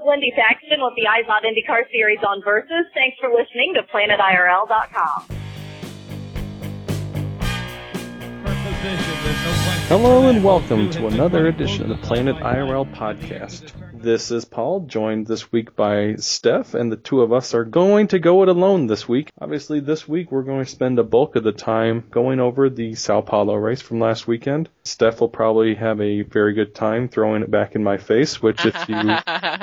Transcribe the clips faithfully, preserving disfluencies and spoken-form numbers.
Wendy Thaxton with the iZod IndyCar Series on Versus. Thanks for listening to Planet I R L dot com. Hello and welcome to another edition of the Planet I R L podcast. This is Paul, joined this week by Steph, and the two of us are going to go it alone this week. Obviously, this week we're going to spend a bulk of the time going over the Sao Paulo race from last weekend. Steph will probably have a very good time throwing it back in my face, which if you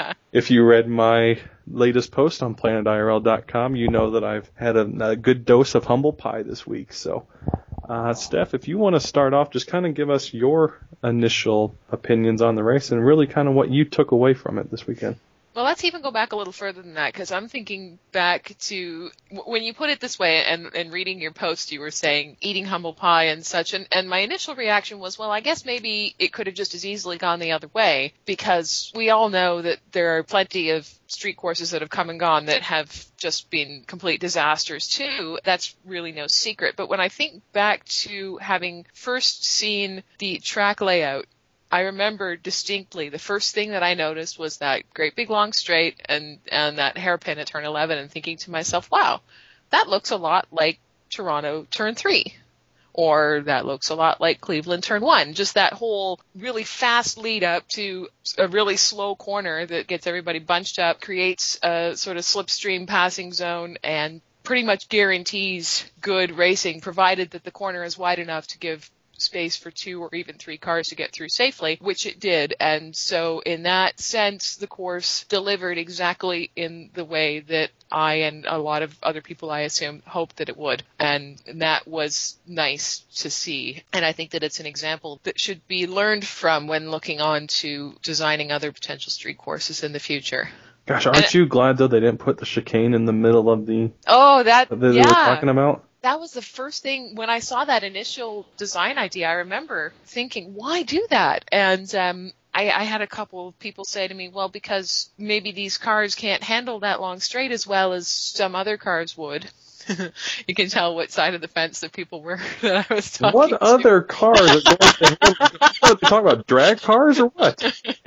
if you read my latest post on Planet I R L dot com, you know that I've had a, a good dose of humble pie this week. So, uh, Steph, if you want to start off, just kind of give us your initial opinions on the race and really kind of what you took away from it this weekend. Well, let's even go back a little further than that, because I'm thinking back to when you put it this way, and, and reading your post, you were saying eating humble pie and such, and, and my initial reaction was, well, I guess maybe it could have just as easily gone the other way, because we all know that there are plenty of street courses that have come and gone that have just been complete disasters too. That's really no secret. But when I think back to having first seen the track layout, I remember distinctly the first thing that I noticed was that great big long straight and, and that hairpin at turn eleven, and thinking to myself, wow, that looks a lot like Toronto turn three. Or that looks a lot like Cleveland turn one. Just that whole really fast lead up to a really slow corner that gets everybody bunched up, creates a sort of slipstream passing zone, and pretty much guarantees good racing, provided that the corner is wide enough to give space for two or even three cars to get through safely, which it did. And so in that sense, the course delivered exactly in the way that I and a lot of other people, I assume, hoped that it would. And that was nice to see. And I think that it's an example that should be learned from when looking on to designing other potential street courses in the future. Gosh, aren't and, you glad, though, they didn't put the chicane in the middle of the... Oh, that, that they yeah. were talking about? That was the first thing, when I saw that initial design idea, I remember thinking, why do that? And um, I, I had a couple of people say to me, well, because maybe these cars can't handle that long straight as well as some other cars would. You can tell what side of the fence that people were that I was talking What to. other cars are going to handle? What, they talking about drag cars or what?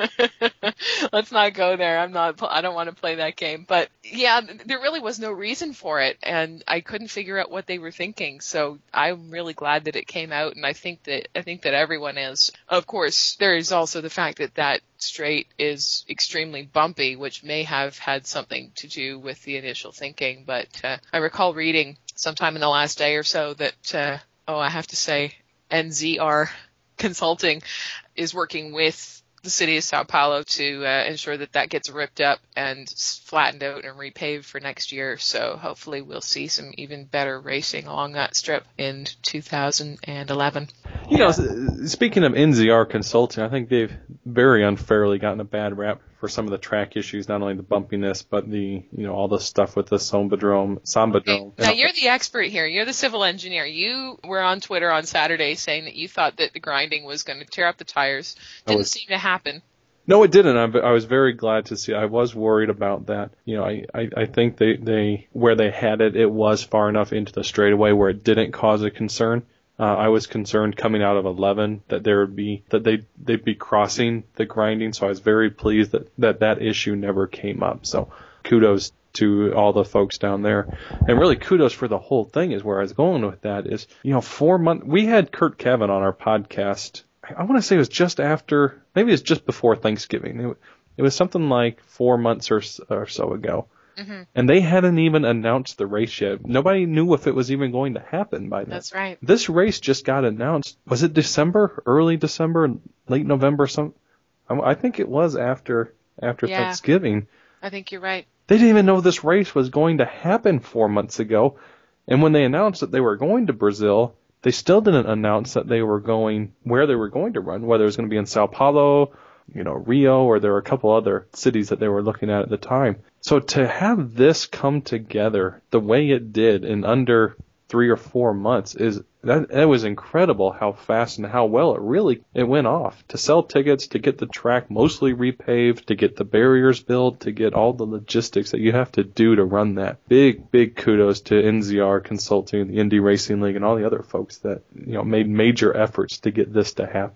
Let's not go there. I'm not. I don't want to play that game. But yeah, there really was no reason for it, and I couldn't figure out what they were thinking. So I'm really glad that it came out, and I think that I think that everyone is. Of course, there is also the fact that that straight is extremely bumpy, which may have had something to do with the initial thinking. But uh, I recall reading sometime in the last day or so that, uh, oh, I have to say, N Z R Consulting is working with the city of Sao Paulo to uh, ensure that that gets ripped up and flattened out and repaved for next year. So hopefully we'll see some even better racing along that strip in two thousand eleven. You know, speaking of N Z R Consulting, I think they've very unfairly gotten a bad rap for some of the track issues, not only the bumpiness, but the, you know, all the stuff with the Sambadrome. Sambadrome. Okay. Now, you're the expert here. You're the civil engineer. You were on Twitter on Saturday saying that you thought that the grinding was going to tear up the tires. Didn't was, seem to happen. No, it didn't. I, I was very glad to see. I was worried about that. You know, I, I, I think they, they, where they had it, it was far enough into the straightaway where it didn't cause a concern. Uh, I was concerned coming out of eleven that there would be that they they'd be crossing the grinding, so I was very pleased that, that that issue never came up. So kudos to all the folks down there, and really kudos for the whole thing. Is where I was going with that is, you know, four months. We had Kurt Kevin on our podcast. I want to say it was just after, maybe it was just before Thanksgiving. It, it was something like four months or or so ago. Mm-hmm. And they hadn't even announced the race yet. Nobody knew if it was even going to happen by then. That's right. This race just got announced. Was it December, early December, late November? Some, I think it was after after yeah, Thanksgiving. I think you're right. They didn't even know this race was going to happen four months ago. And when they announced that they were going to Brazil, they still didn't announce that they were going, where they were going to run, whether it was going to be in Sao Paulo, you know, Rio, or there were a couple other cities that they were looking at at the time. So to have this come together the way it did in under three or four months is that it was incredible how fast and how well it really it went off. To sell tickets, to get the track mostly repaved, to get the barriers built, to get all the logistics that you have to do to run that. Big, big kudos to N Z R Consulting, the Indy Racing League, and all the other folks that, you know, made major efforts to get this to happen.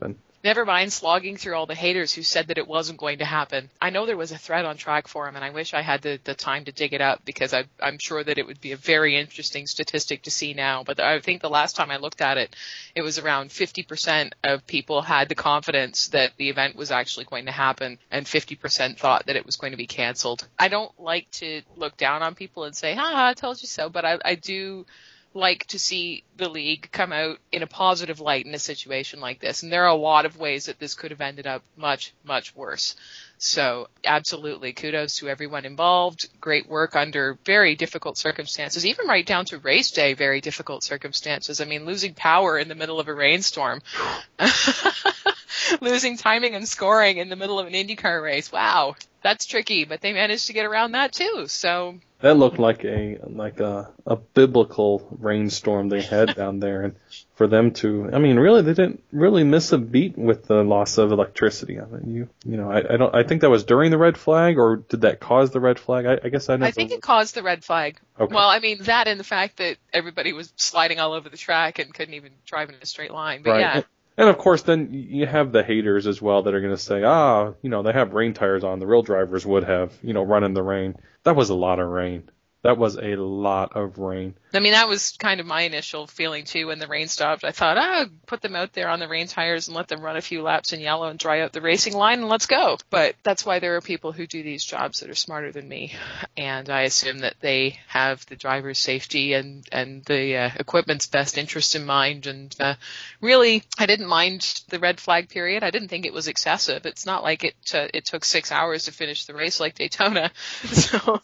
Never mind slogging through all the haters who said that it wasn't going to happen. I know there was a thread on Track Forum, and I wish I had the, the time to dig it up because I, I'm sure that it would be a very interesting statistic to see now. But I think the last time I looked at it, it was around fifty percent of people had the confidence that the event was actually going to happen, and fifty percent thought that it was going to be canceled. I don't like to look down on people and say, ha, I told you so, but I, I do like to see the league come out in a positive light in a situation like this. And there are a lot of ways that this could have ended up much, much worse. So absolutely, kudos to everyone involved. Great work under very difficult circumstances, even right down to race day, very difficult circumstances. I mean, losing power in the middle of a rainstorm, losing timing and scoring in the middle of an IndyCar race. Wow, that's tricky, but they managed to get around that too. So that looked like a like a, a biblical rainstorm they had down there, and for them to, I mean, really, they didn't really miss a beat with the loss of electricity. I mean, you, you know, I, I don't, I think that was during the red flag, or did that cause the red flag? I, I guess I never. I think it caused the red flag. Okay. Well, I mean, that and the fact that everybody was sliding all over the track and couldn't even drive in a straight line. But right. yeah. And, and of course, then you have the haters as well that are going to say, ah, you know, they have rain tires on. The real drivers would have, you know, run in the rain. That was a lot of rain. That was a lot of rain. I mean, that was kind of my initial feeling, too, when the rain stopped. I thought, ah, put them out there on the rain tires and let them run a few laps in yellow and dry out the racing line and let's go. But that's why there are people who do these jobs that are smarter than me. And I assume that they have the driver's safety and, and the uh, equipment's best interest in mind. And uh, really, I didn't mind the red flag period. I didn't think it was excessive. It's not like it uh, it took six hours to finish the race like Daytona. So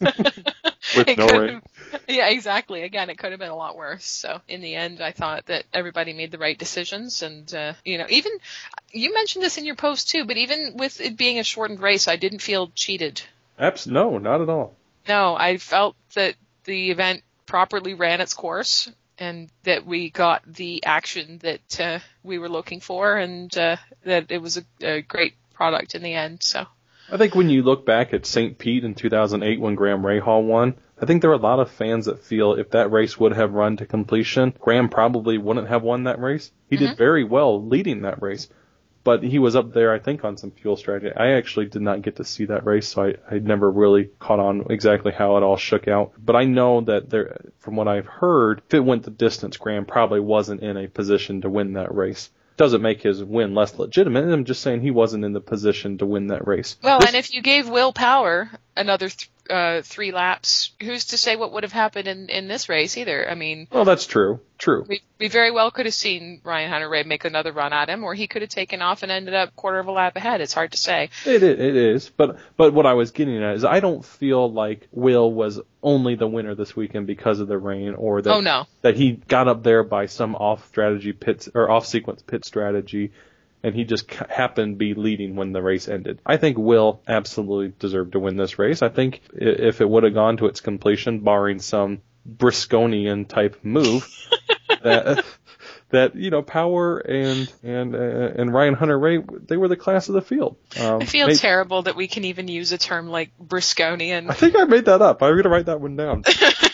With no rain. Yeah, exactly. Again, it could have been a lot worse. So in the end, I thought that everybody made the right decisions. And, uh, you know, even you mentioned this in your post too, but even with it being a shortened race, I didn't feel cheated. Abs- no, not at all. No, I felt that the event properly ran its course and that we got the action that uh, we were looking for and uh, that it was a, a great product in the end. So I think when you look back at Saint Pete in two thousand eight when Graham Rahal won, I think there are a lot of fans that feel if that race would have run to completion, Graham probably wouldn't have won that race. He mm-hmm. did very well leading that race, but he was up there, I think, on some fuel strategy. I actually did not get to see that race, so I, I never really caught on exactly how it all shook out. But I know that there, from what I've heard, if it went the distance, Graham probably wasn't in a position to win that race. Doesn't make his win less legitimate. I'm just saying he wasn't in the position to win that race. Well, this, and if you gave Will Power another th- uh, three laps, who's to say what would have happened in, in this race either? I mean, well, that's true. True. We, we very well could have seen Ryan Hunter-Reay make another run at him, or he could have taken off and ended up quarter of a lap ahead. It's hard to say. It it is, but but what I was getting at is I don't feel like Will was only the winner this weekend because of the rain, or that oh, no. that he got up there by some off strategy pit or off sequence pit strategy, and he just happened to be leading when the race ended. I think Will absolutely deserved to win this race. I think if it would have gone to its completion, barring some Brisconian type move, that that you know Power and and uh, and Ryan Hunter-Reay, they were the class of the field. Um, I feel made, terrible that we can even use a term like Brisconian. I think I made that up. I'm gonna write that one down.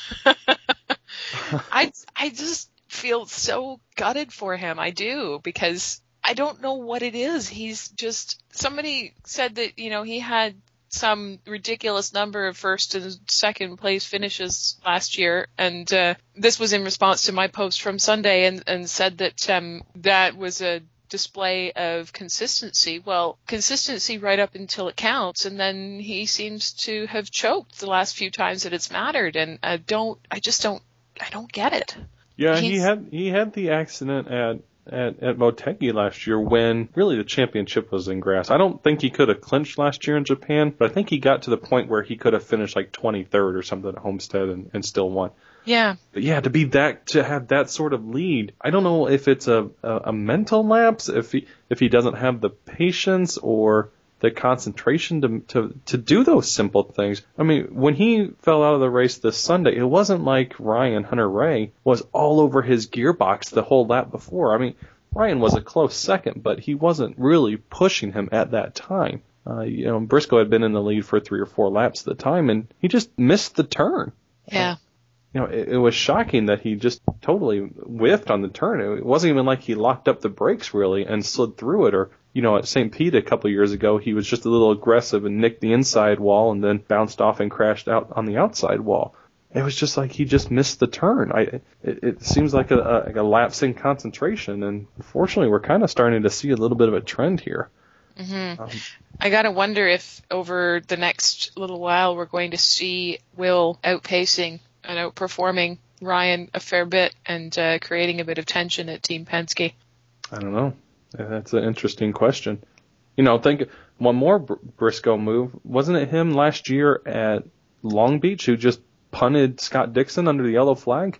I I just feel so gutted for him. I do, because I don't know what it is. He's just, somebody said that, you know, he had some ridiculous number of first and second place finishes last year, and uh, this was in response to my post from Sunday, and, and said that um, that was a display of consistency. Well, consistency right up until it counts, and then he seems to have choked the last few times that it's mattered, and I don't, I just don't, I don't get it. Yeah, He's, he had he had the accident at at, at Motegi last year when really the championship was in grass. I don't think he could have clinched last year in Japan, but I think he got to the point where he could have finished like twenty-third or something at Homestead and, and still won. Yeah. But yeah, to be that, to have that sort of lead, I don't know if it's a, a, a mental lapse, if he if he doesn't have the patience or the concentration to, to to do those simple things. I mean, when he fell out of the race this Sunday, it wasn't like Ryan Hunter-Reay was all over his gearbox the whole lap before. I mean, Ryan was a close second, but he wasn't really pushing him at that time. Uh, you know, Briscoe had been in the lead for three or four laps at the time, and he just missed the turn. Yeah. Uh, you know, it, it was shocking that he just totally whiffed on the turn. It wasn't even like he locked up the brakes really and slid through it. Or, you know, at Saint Pete a couple of years ago, he was just a little aggressive and nicked the inside wall and then bounced off and crashed out on the outside wall. It was just like he just missed the turn. I, it, it seems like a, a, like a lapse in concentration, and unfortunately, we're kind of starting to see a little bit of a trend here. Mm-hmm. Um, I gotta wonder if over the next little while we're going to see Will outpacing and outperforming Ryan a fair bit and uh, creating a bit of tension at Team Penske. I don't know. That's an interesting question. You know, think one more Br- Briscoe move. Wasn't it him last year at Long Beach who just punted Scott Dixon under the yellow flag?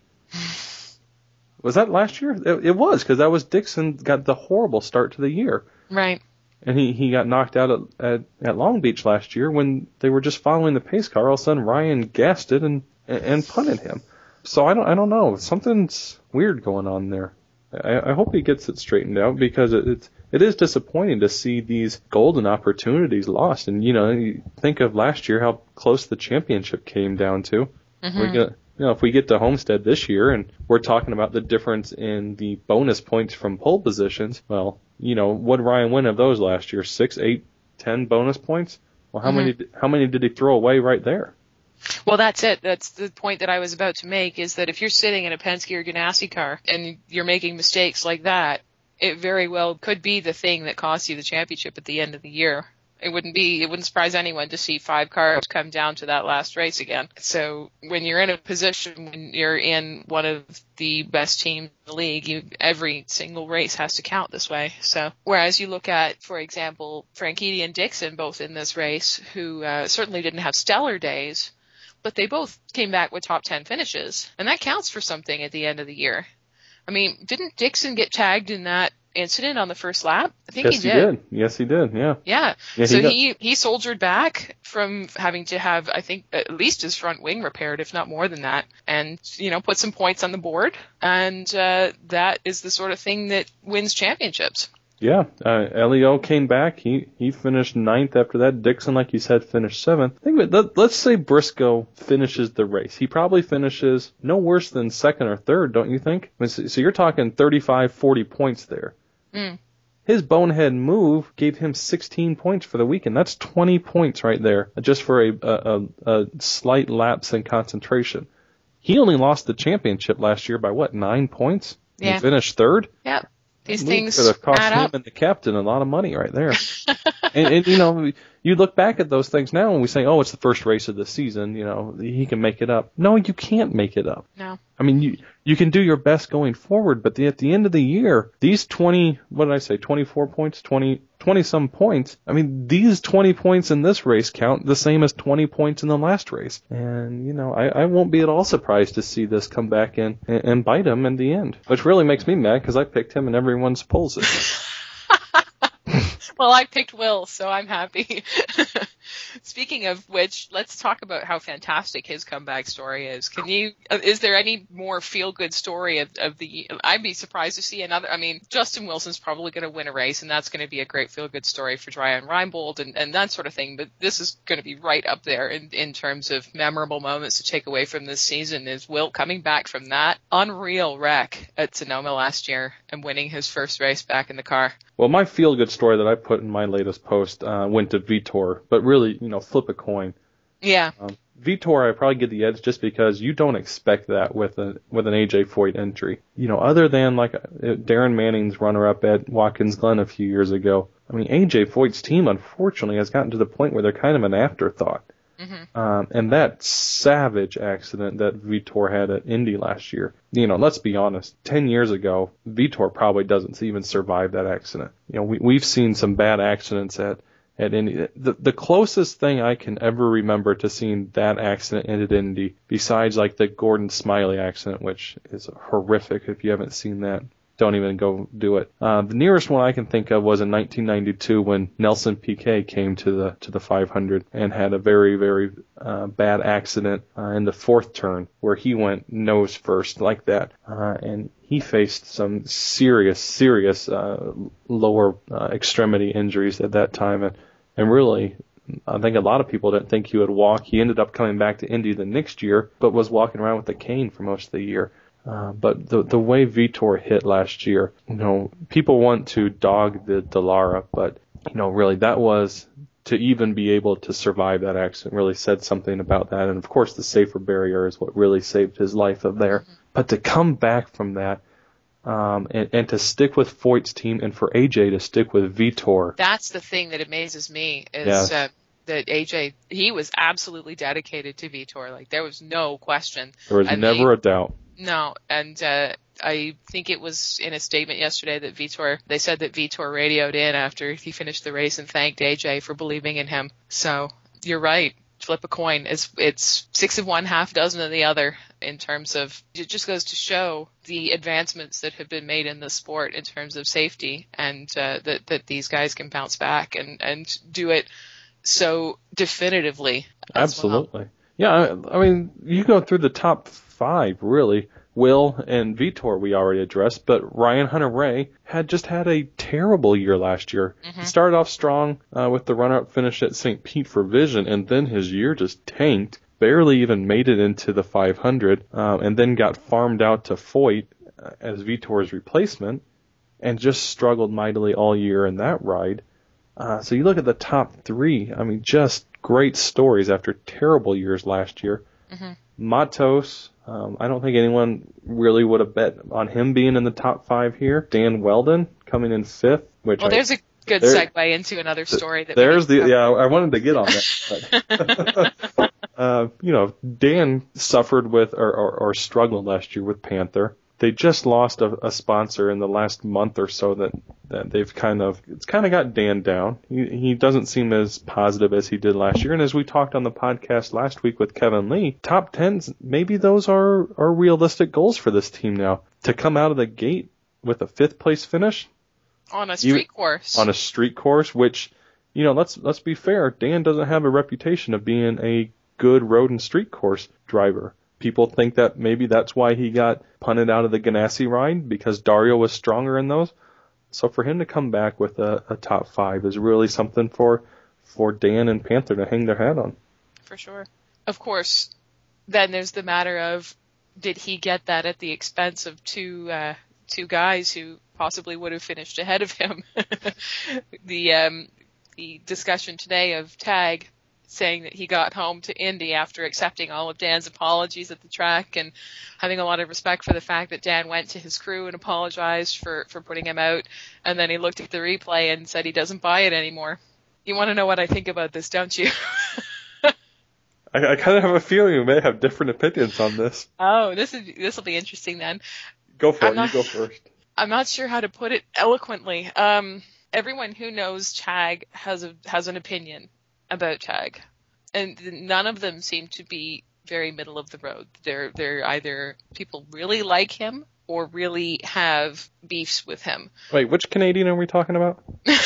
Was that last year? It, it was, because that was Dixon got the horrible start to the year. Right. And he, he got knocked out at, at, at Long Beach last year when they were just following the pace car. All of a sudden, Ryan gassed it and, and punted him. So I don't I don't know. Something's weird going on there. I, I hope he gets it straightened out, because it, it's it is disappointing to see these golden opportunities lost. And, you know, you think of last year, how close the championship came down to. Mm-hmm. We're gonna, you know, if we get to Homestead this year and we're talking about the difference in the bonus points from pole positions, well, you know, what did Ryan win of those last year? Six, eight, ten bonus points? Well, how mm-hmm. many how many did he throw away right there? Well, that's it. That's the point that I was about to make, is that if you're sitting in a Penske or Ganassi car and you're making mistakes like that, it very well could be the thing that costs you the championship at the end of the year. It wouldn't be, it wouldn't surprise anyone to see five cars come down to that last race again. So when you're in a position, when you're in one of the best teams in the league, you, every single race has to count this way. So whereas you look at, for example, Franchitti and Dixon, both in this race, who uh, certainly didn't have stellar days, but they both came back with top ten finishes. And that counts for something at the end of the year. I mean, didn't Dixon get tagged in that incident on the first lap? I think yes, he did. he did. Yes, he did. Yeah. Yeah. yeah so he, he, he soldiered back from having to have, I think, at least his front wing repaired, if not more than that, and, you know, put some points on the board. And uh, that is the sort of thing that wins championships. Yeah. Uh, L E O came back. He he finished ninth after that. Dixon, like you said, finished seventh. Think of it, let's say Briscoe finishes the race. He probably finishes no worse than second or third, don't you think? I mean, so, so you're talking thirty-five, forty points there. Mm. His bonehead move gave him sixteen points for the weekend. That's twenty points right there, just for a, a, a slight lapse in concentration. He only lost the championship last year by, what, nine points? Yeah. He finished third? Yep. These Move things could have cost add him up. and the captain a lot of money right there. and, and, you know, you look back at those things now and we say, oh, it's the first race of the season, you know, he can make it up. No, you can't make it up. No. I mean, you you can do your best going forward, but the, at the end of the year, these twenty, what did I say, twenty-four points, twenty, twenty-some points, I mean, these twenty points in this race count the same as twenty points in the last race. And, you know, I, I won't be at all surprised to see this come back in and, and bite him in the end, which really makes me mad because I picked him in everyone's polls. Well, I picked Will, so I'm happy. Speaking of which, let's talk about how fantastic his comeback story is. Can you, is there any more feel-good story of, of the, I'd be surprised to see another, I mean, Justin Wilson's probably going to win a race, and that's going to be a great feel-good story for Ryan Reinbold and, and that sort of thing, but this is going to be right up there in, in terms of memorable moments to take away from this season, is Will coming back from that unreal wreck at Sonoma last year and winning his first race back in the car. Well, my feel-good story that I put in my latest post uh, went to Vitor, but really, you know, flip a coin. Yeah. Um, Vitor, I probably get the edge just because you don't expect that with a with an A J Foyt entry. You know, other than like Darren Manning's runner-up at Watkins Glen a few years ago. I mean, A J Foyt's team, unfortunately, has gotten to the point where they're kind of an afterthought. Mm-hmm. Um, and that savage accident that Vitor had at Indy last year, you know, let's be honest, ten years ago, Vitor probably doesn't even survive that accident. You know, we, we've seen some bad accidents at, at Indy. The, the closest thing I can ever remember to seeing that accident at Indy, besides like the Gordon Smiley accident, which is horrific if you haven't seen that. Don't even go do it. Uh, the nearest one I can think of was in nineteen ninety-two when Nelson Piquet came to the to the five hundred and had a very, very uh, bad accident uh, in the fourth turn where he went nose first like that. Uh, and he faced some serious, serious uh, lower uh, extremity injuries at that time. And, and really, I think a lot of people didn't think he would walk. He ended up coming back to Indy the next year, but was walking around with a cane for most of the year. Uh, but the the way Vitor hit last year, you know, people want to dog the Dallara, but, you know, really that was, to even be able to survive that accident really said something about that. And of course the safer barrier is what really saved his life up there. Mm-hmm. But to come back from that, um, and, and to stick with Foyt's team, and for A J to stick with Vitor. That's the thing that amazes me is, yes. uh, that A J, he was absolutely dedicated to Vitor. Like, there was no question. There was I never mean, a doubt. No, and uh, I think it was in a statement yesterday that Vitor, they said that Vitor radioed in after he finished the race and thanked A J for believing in him. So you're right. Flip a coin. It's it's six of one, half dozen of the other in terms of, it just goes to show the advancements that have been made in the sport in terms of safety, and uh, that, that these guys can bounce back and, and do it so definitively. Absolutely. Well. Yeah, I, I mean, you go through the top five, really. Will and Vitor we already addressed, but Ryan Hunter-Reay had just had a terrible year last year. Mm-hmm. He started off strong uh, with the run-up finish at Saint Pete for Vision, and then his year just tanked, barely even made it into the five hundred, uh, and then got farmed out to Foyt uh, as Vitor's replacement, and just struggled mightily all year in that ride. Uh, so you look at the top three, I mean, just great stories after terrible years last year. Mm-hmm. Matos, um, I don't think anyone really would have bet on him being in the top five here. Dan Wheldon coming in fifth. Which well, I, there's a good there, segue into another story. That there's the cover. Yeah, I wanted to get on that. But, uh, you know, Dan suffered with or, or, or struggled last year with Panther. They just lost a, a sponsor in the last month or so that, that they've kind of, it's kind of got Dan down. He, he doesn't seem as positive as he did last year. And as we talked on the podcast last week with Kevin Lee, top tens, maybe those are, are realistic goals for this team now. To come out of the gate with a fifth place finish. On a street you, course. On a street course, which, you know, let's, let's be fair. Dan doesn't have a reputation of being a good road and street course driver. People think that maybe that's why he got punted out of the Ganassi ride, because Dario was stronger in those. So for him to come back with a, a top five is really something for for Dan and Panther to hang their hat on. For sure. Of course, then there's the matter of, did he get that at the expense of two uh, two guys who possibly would have finished ahead of him? the um, the discussion today of Tag saying that he got home to Indy after accepting all of Dan's apologies at the track and having a lot of respect for the fact that Dan went to his crew and apologized for, for putting him out. And then he looked at the replay and said he doesn't buy it anymore. You want to know what I think about this, don't you? I, I kind of have a feeling we may have different opinions on this. Oh, this is this will be interesting then. Go for I'm it. Not, you go first. I'm not sure how to put it eloquently. Um, everyone who knows Tag has a has an opinion about Tag, and none of them seem to be very middle of the road. They're they're either people really like him or really have beefs with him. Wait, which Canadian are we talking about?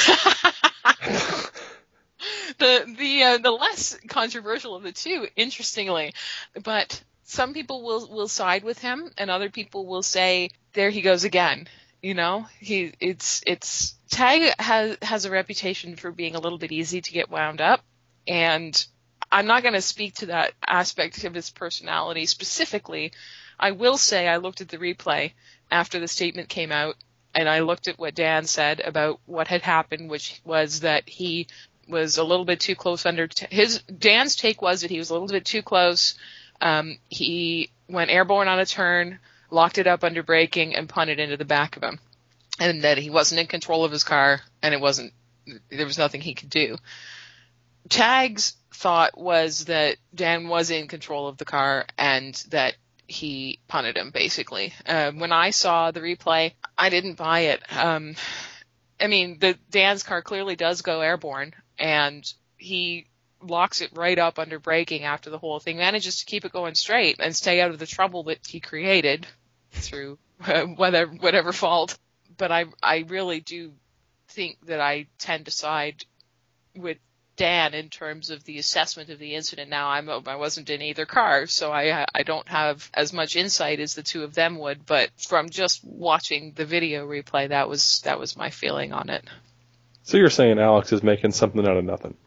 the the uh, the less controversial of the two, interestingly, but some people will will side with him, and other people will say, "There he goes again." You know, he it's it's Tag has has a reputation for being a little bit easy to get wound up. And I'm not going to speak to that aspect of his personality specifically. I will say I looked at the replay after the statement came out, and I looked at what Dan said about what had happened, which was that he was a little bit too close under t- his Dan's take was that he was a little bit too close. Um, he went airborne on a turn, locked it up under braking, and punted into the back of him, and that he wasn't in control of his car, and it wasn't there was nothing he could do. Tag's thought was that Dan was in control of the car and that he punted him, basically. Uh, when I saw the replay, I didn't buy it. Um, I mean, the Dan's car clearly does go airborne, and he locks it right up under braking after the whole thing, manages to keep it going straight and stay out of the trouble that he created through uh, whether, whatever fault. But I, I really do think that I tend to side with Dan in terms of the assessment of the incident. Now, I'm, I wasn't in either car, so I I don't have as much insight as the two of them would, but from just watching the video replay, that was that was my feeling on it. So you're saying Alex is making something out of nothing?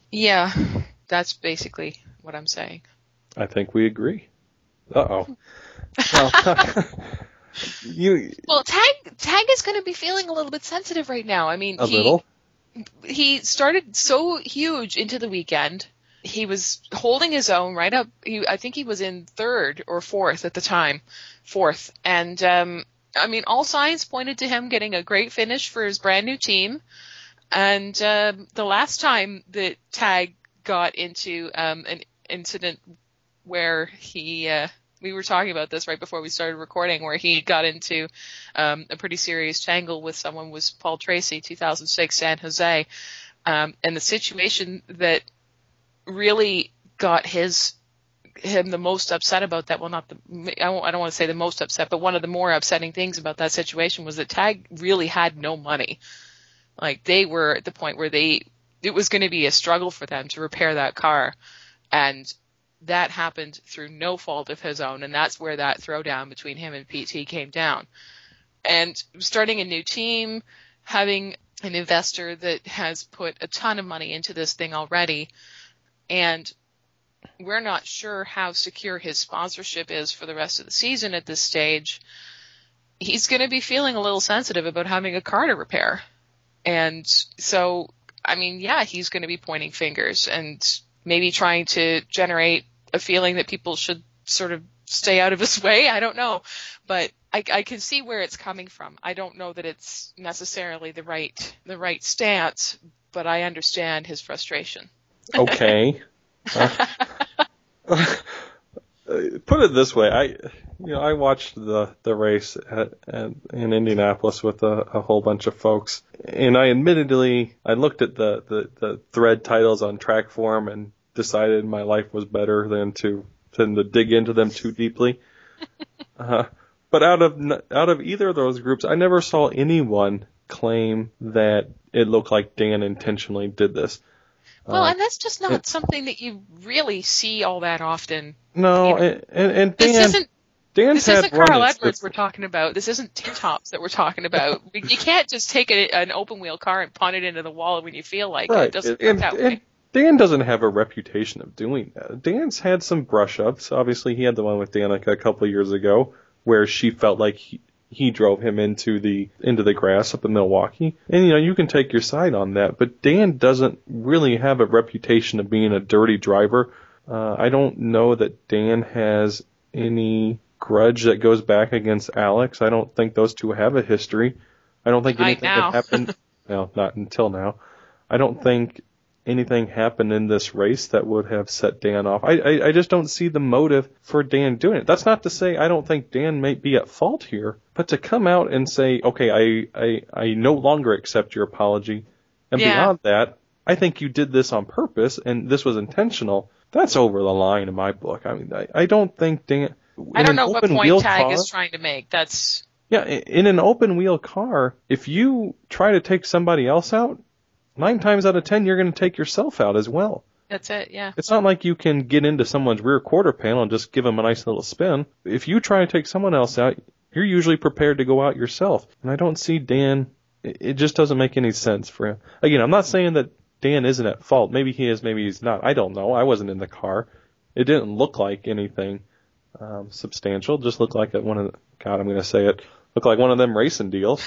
Yeah, that's basically what I'm saying. I think we agree. Uh-oh. Well, you, well, Tag Tag is going to be feeling a little bit sensitive right now. I mean, a he, little? He started so huge into the weekend. He was holding his own right up. He, I think he was in third or fourth at the time, fourth. And, um, I mean, all signs pointed to him getting a great finish for his brand new team. And um, the last time that Tag got into um, an incident where he, uh, we were talking about this right before we started recording, where he got into um, a pretty serious tangle with someone was Paul Tracy, two thousand six San Jose. Um, and the situation that really got his him the most upset about that, well, not the, I don't, I don't want to say the most upset, but one of the more upsetting things about that situation was that Tag really had no money. Like, they were at the point where they, it was going to be a struggle for them to repair that car. And that happened through no fault of his own. And that's where that throwdown between him and P T came down. And starting a new team, having an investor that has put a ton of money into this thing already, and we're not sure how secure his sponsorship is for the rest of the season at this stage, he's going to be feeling a little sensitive about having a car to repair. And so, I mean, yeah, he's going to be pointing fingers and maybe trying to generate a feeling that people should sort of stay out of his way. I don't know. But I, I can see where it's coming from. I don't know that it's necessarily the right the right stance, but I understand his frustration. Okay. uh, put it this way, I you know I watched the the race at, at, in Indianapolis with a, a whole bunch of folks, and I admittedly I looked at the, the, the thread titles on Track Forum and decided my life was better than to than to dig into them too deeply. Uh, but out of out of either of those groups, I never saw anyone claim that it looked like Dan intentionally did this. Well, uh, and that's just not it, something that you really see all that often. No, you know, and, and, and Dan, this isn't, Dan's this had isn't Carl run-ins Edwards with- we're talking about. This isn't Tin Tops that we're talking about. You can't just take a, an open wheel car and punt it into the wall when you feel like right. it. It doesn't and, work that and, way. Dan doesn't have a reputation of doing that. Dan's had some brush-ups. Obviously, he had the one with Danica a couple of years ago where she felt like he, he drove him into the into the grass up in Milwaukee. And, you know, you can take your side on that. But Dan doesn't really have a reputation of being a dirty driver. Uh, I don't know that Dan has any grudge that goes back against Alex. I don't think those two have a history. I don't think Right anything now. that happened. Well, not until now. I don't think anything happened in this race that would have set Dan off. I, I, I just don't see the motive for Dan doing it. That's not to say I don't think Dan may be at fault here, but to come out and say, okay, I, I, I no longer accept your apology, and Yeah. beyond that, I think you did this on purpose and this was intentional, that's over the line in my book. I mean, I, I don't think Dan... I don't know what point Tag car, is trying to make. That's Yeah, in an open wheel car, if you try to take somebody else out, nine times out of ten, you're going to take yourself out as well. that's it, yeah. It's not like you can get into someone's rear quarter panel and just give them a nice little spin. If you try to take someone else out, you're usually prepared to go out yourself. And I don't see Dan, it just doesn't make any sense for him. Again, I'm not saying that Dan isn't at fault. Maybe he is, maybe he's not. I don't know. I wasn't in the car. It didn't look like anything um, substantial. It just looked like one of the, God, I'm going to say it, looked like one of them racing deals.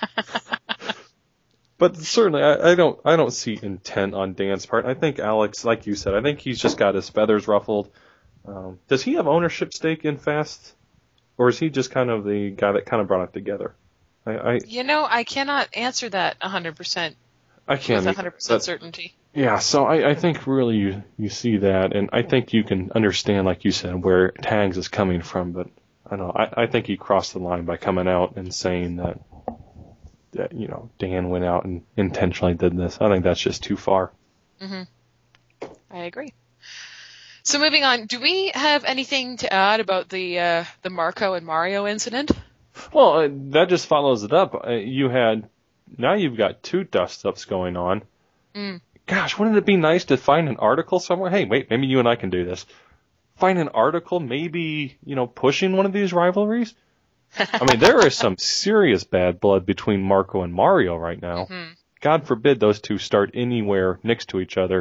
But certainly, I, I don't, I don't see intent on Dan's part. I think Alex, like you said, I think he's just got his feathers ruffled. Um, does he have ownership stake in Fast, or is he just kind of the guy that kind of brought it together? I, I, You know, I cannot answer that one hundred percent I can't. with one hundred percent But- certainty. Yeah, so I, I think really you, you see that, and I think you can understand, like you said, where Tags is coming from. But I don't know, I, I think he crossed the line by coming out and saying that, that you know Dan went out and intentionally did this. I think that's just too far. I agree. So moving on, do we have anything to add about the uh, the Marco and Mario incident? Well, uh, that just follows it up. Uh, you had now you've got two dust-ups going on. Mm. Gosh, wouldn't it be nice to find an article somewhere? Hey, wait, maybe you and I can do this. Find an article, maybe, you know, pushing one of these rivalries. I mean, there is some serious bad blood between Marco and Mario right now. Mm-hmm. God forbid those two start anywhere next to each other, or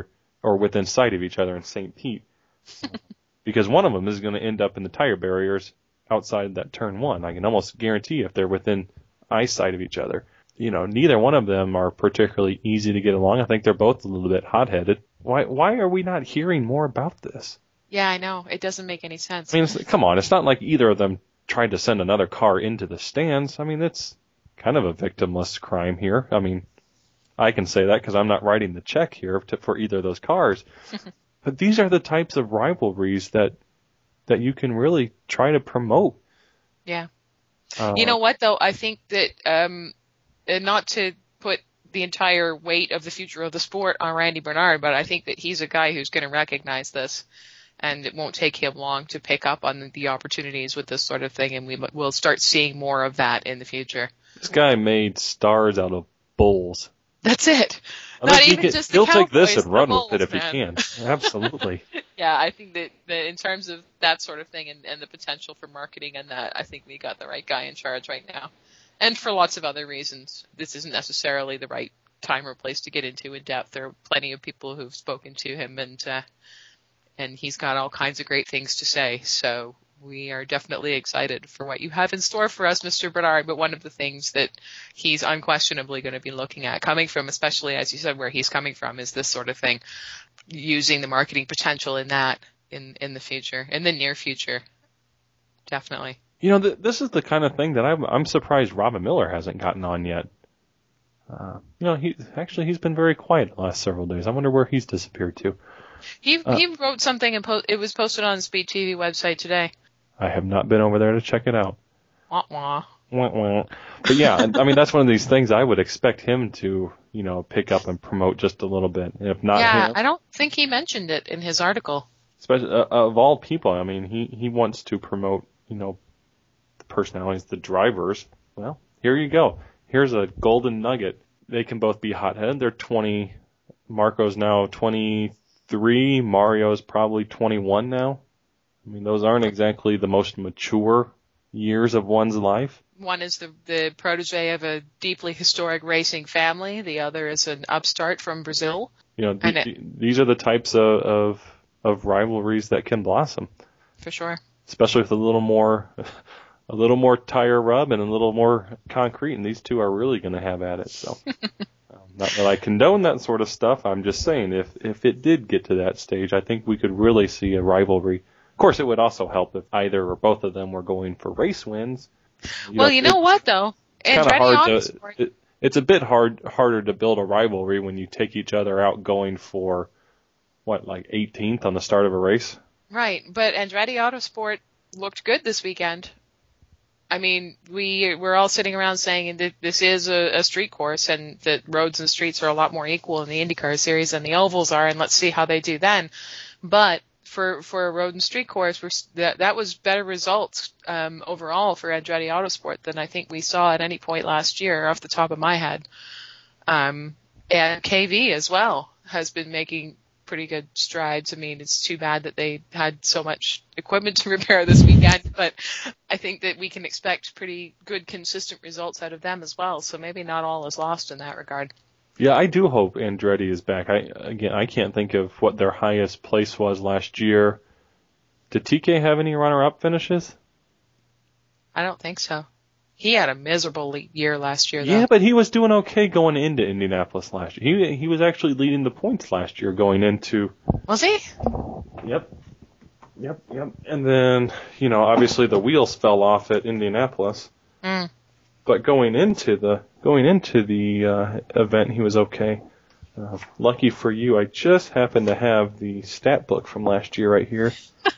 or within sight of each other in Saint Pete. Because one of them is going to end up in the tire barriers outside that turn one. I can almost guarantee if they're within eyesight of each other. You know, neither one of them are particularly easy to get along. I think they're both a little bit hot-headed. Why why are we not hearing more about this? Yeah, I know. It doesn't make any sense. I mean, it's, come on. It's not like either of them tried to send another car into the stands. I mean, it's kind of a victimless crime here. I mean, I can say that because I'm not writing the check here to, for either of those cars. But these are the types of rivalries that that you can really try to promote. Yeah. Uh, you know what, though? I think that, um, not to put the entire weight of the future of the sport on Randy Bernard, but I think that he's a guy who's going to recognize this, and it won't take him long to pick up on the opportunities with this sort of thing, and we will start seeing more of that in the future. This guy made stars out of bulls. That's it. I Not think even he can, just the he'll Cowboys, take this and the run Bulls, with it if man. he can. Absolutely. Yeah, I think that, that in terms of that sort of thing and, and the potential for marketing and that, I think we got the right guy in charge right now. And for lots of other reasons, this isn't necessarily the right time or place to get into in depth. There are plenty of people who've spoken to him, and uh, and he's got all kinds of great things to say. So we are definitely excited for what you have in store for us, Mister Bernard. But one of the things that he's unquestionably going to be looking at, coming from, especially as you said, where he's coming from, is this sort of thing, using the marketing potential in that in, in the future, in the near future. Definitely. You know, th- this is the kind of thing that I'm, I'm surprised Robin Miller hasn't gotten on yet. Uh, you know, he actually he's been very quiet the last several days. I wonder where he's disappeared to. He uh, he wrote something and po- it was posted on the Speed T V website today. I have not been over there to check it out. Wah wah. Wah, wah. But yeah, I mean, that's one of these things I would expect him to, you know, pick up and promote just a little bit. If not Yeah, him, I don't think he mentioned it in his article. especially uh, of all people, I mean, he, he wants to promote, you know, the personalities, the drivers. Well, here you go. Here's a golden nugget. They can both be hot-headed. They're twenty. Marco's now twenty-three. Mario's probably twenty-one now. I mean, those aren't exactly the most mature years of one's life. One is the, the protege of a deeply historic racing family. The other is an upstart from Brazil. You know, th- it, th- these are the types of, of of rivalries that can blossom. For sure. Especially with a little more, a little more tire rub and a little more concrete, and these two are really going to have at it. So, um, not that I condone that sort of stuff. I'm just saying, if if it did get to that stage, I think we could really see a rivalry. Of course, it would also help if either or both of them were going for race wins. You well, know, you know it, what though? It's kind of hard to. It, it's a bit hard harder to build a rivalry when you take each other out going for what, like eighteenth on the start of a race. Right, but Andretti Autosport looked good this weekend. I mean, we we're all sitting around saying that this is a, a street course and that roads and streets are a lot more equal in the IndyCar series than the ovals are, and let's see how they do then. But for for a road and street course, we're, that that was better results um, overall for Andretti Autosport than I think we saw at any point last year, off the top of my head. Um, and K V as well has been making pretty good strides. I mean, it's too bad that they had so much equipment to repair this weekend, but I think that we can expect pretty good, consistent results out of them as well. So maybe not all is lost in that regard. Yeah, I do hope Andretti is back. I again, I can't think of what their highest place was last year. Did T K have any runner-up finishes? I don't think so. He had a miserable year last year, though. Yeah, but he was doing okay going into Indianapolis last year. He he was actually leading the points last year going into. Was he? Yep. Yep, yep. And then, you know, obviously the wheels fell off at Indianapolis. Mm. But going into the going into the uh, event, he was okay. Uh, lucky for you, I just happened to have the stat book from last year right here.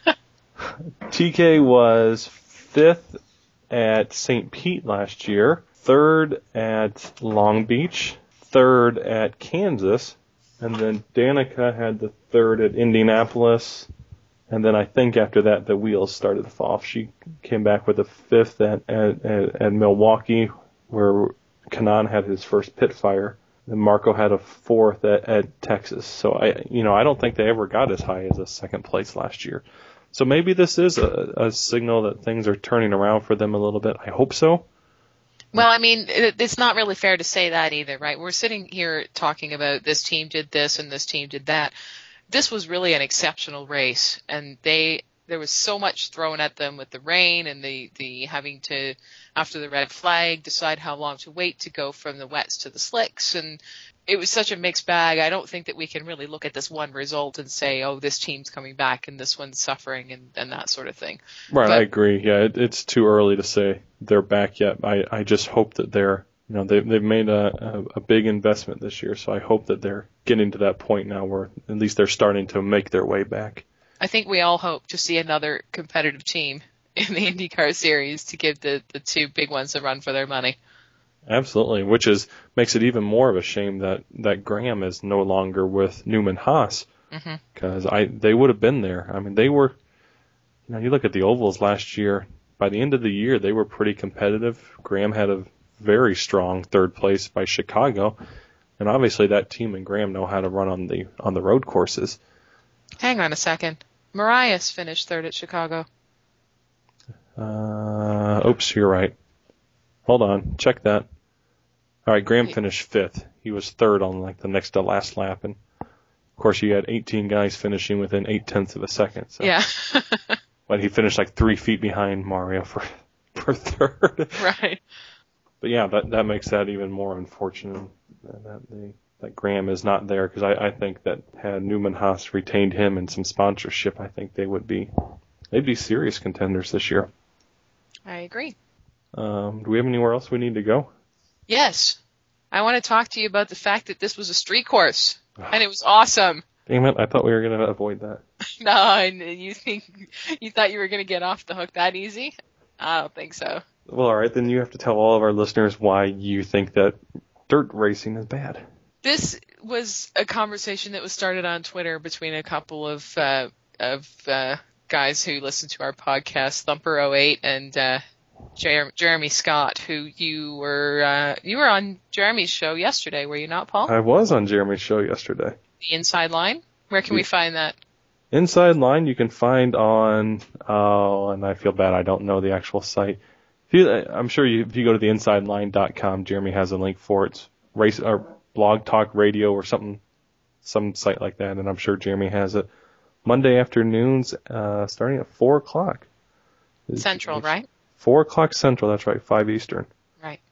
T K was fifth at Saint Pete last year, third at Long Beach, third at Kansas, and then Danica had the third at Indianapolis. And then I think after that, the wheels started to fall off. She came back with a fifth at, at, at, at Milwaukee, where Kanaan had his first pit fire. And Marco had a fourth at, at Texas. So I, you know, I don't think they ever got as high as a second place last year. So maybe this is a, a signal that things are turning around for them a little bit. I hope so. Well, I mean, it, it's not really fair to say that either, right? We're sitting here talking about this team did this and this team did that. this was really an exceptional race, and they there was so much thrown at them with the rain and the, the having to, after the red flag, decide how long to wait to go from the wets to the slicks. And it was such a mixed bag. I don't think that we can really look at this one result and say, oh, this team's coming back and this one's suffering and, and that sort of thing. Right, But, I agree. Yeah, it, it's too early to say they're back yet. I, I just hope that they're, you know, they, they've made a, a, a big investment this year, so I hope that they're getting to that point now where at least they're starting to make their way back. I think we all hope to see another competitive team in the IndyCar series to give the, the two big ones a run for their money. Absolutely, which is makes it even more of a shame that, that Graham is no longer with Newman Haas, because mm-hmm. I they would have been there. I mean, they were, you know, you look at the ovals last year. By the end of the year, they were pretty competitive. Graham had a very strong third place by Chicago, and obviously that team and Graham know how to run on the on the road courses. Hang on a second. Marias finished third at Chicago. Uh, oops, you're right. Hold on, check that. All right, Graham finished fifth. He was third on like the next to last lap, and of course you had eighteen guys finishing within eight tenths of a second. So. Yeah. But he finished like three feet behind Mario for for third. Right. But yeah, that that makes that even more unfortunate that they that Graham is not there, because I, I think that had Newman Haas retained him in some sponsorship, I think they would be they'd be serious contenders this year. I agree. Um, do we have anywhere else we need to go? Yes. I want to talk to you about the fact that this was a street course, and it was awesome. Damn it, I thought we were going to avoid that. No, and you think you thought you were going to get off the hook that easy? I don't think so. Well, all right, then you have to tell all of our listeners why you think that dirt racing is bad. This was a conversation that was started on Twitter between a couple of uh, of uh, guys who listen to our podcast, Thumper oh eight and uh, Jer- Jeremy Scott, who you were uh, you were on Jeremy's show yesterday, were you not, Paul? I was on Jeremy's show yesterday. The Inside Line? Where can we find that? Inside Line you can find on, oh, and I feel bad, I don't know the actual site. If you, I'm sure you, if you go to the inside line dot com, Jeremy has a link for it. It's race or Blog Talk Radio or something, some site like that, and I'm sure Jeremy has it. Monday afternoons, uh, starting at four o'clock. Central, it's, right? Four o'clock Central, that's right, five Eastern. Right.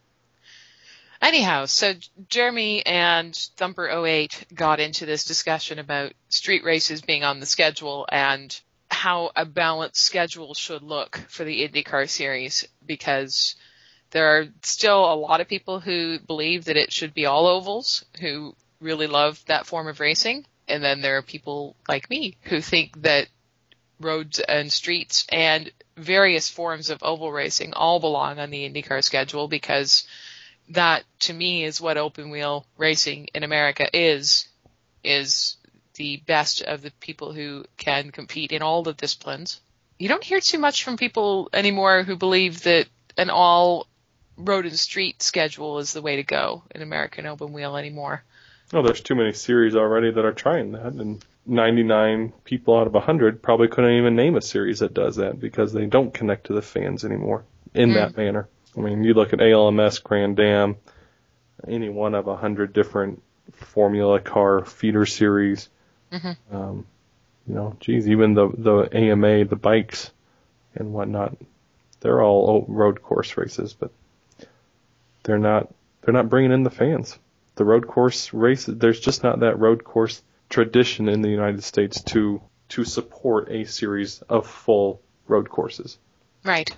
Anyhow, so Jeremy and Thumper oh eight got into this discussion about street races being on the schedule and how a balanced schedule should look for the IndyCar series, because there are still a lot of people who believe that it should be all ovals, who really love that form of racing. And then there are people like me who think that roads and streets and various forms of oval racing all belong on the IndyCar schedule, because that, to me, is what open wheel racing in America is, is the best of the people who can compete in all the disciplines. You don't hear too much from people anymore who believe that an all road and street schedule is the way to go in American open wheel anymore. Oh, there's too many series already that are trying that, and ninety-nine people out of one hundred probably couldn't even name a series that does that, because they don't connect to the fans anymore in mm. that manner. I mean, you look at A L M S, Grand Am, any one of one hundred different Formula Car feeder series. Mm-hmm. Um, you know, geez, even the the A M A, the bikes and whatnot, they're all road course races, but they're not they're not bringing in the fans. The road course races, there's just not that road course tradition in the United States to to support a series of full road courses. Right.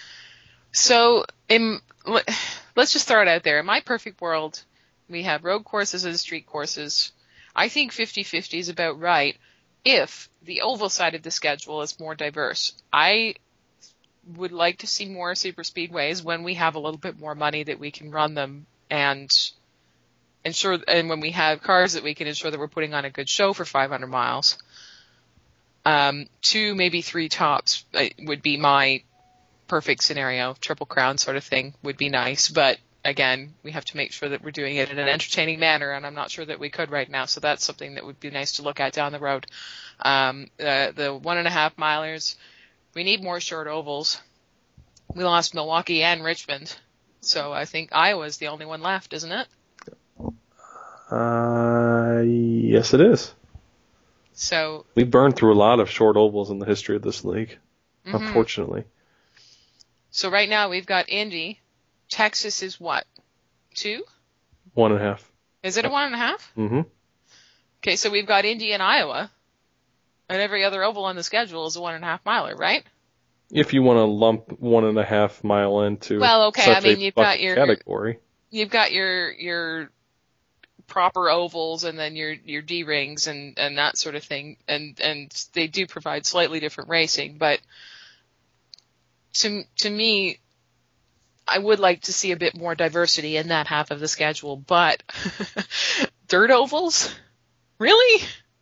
So, in, let's just throw it out there. In my perfect world, we have road courses and street courses. I think fifty-fifty is about right if the oval side of the schedule is more diverse. I would like to see more super speedways when we have a little bit more money that we can run them, and ensure, and when we have cars that we can ensure that we're putting on a good show for five hundred miles. Um, two, maybe three tops would be my perfect scenario. Triple crown sort of thing would be nice, but again, we have to make sure that we're doing it in an entertaining manner, and I'm not sure that we could right now, so that's something that would be nice to look at down the road. Um, uh, the one and a half milers, we need more short ovals. We lost Milwaukee and Richmond, so I think Iowa's the only one left, isn't it? Uh, yes, it is. So we burned through a lot of short ovals in the history of this league, mm-hmm. unfortunately. So right now we've got Indy. Texas is what? Two? One and a half. Is it a one and a half? Mm-hmm. Okay, so we've got Indy and Iowa, and every other oval on the schedule is a one and a half miler, right? If you want to lump one and a half mile into well, okay, such I mean a you've got your category, you've got your your proper ovals and then your your D rings and and that sort of thing, and and they do provide slightly different racing, but to to me, I would like to see a bit more diversity in that half of the schedule, but dirt ovals, really?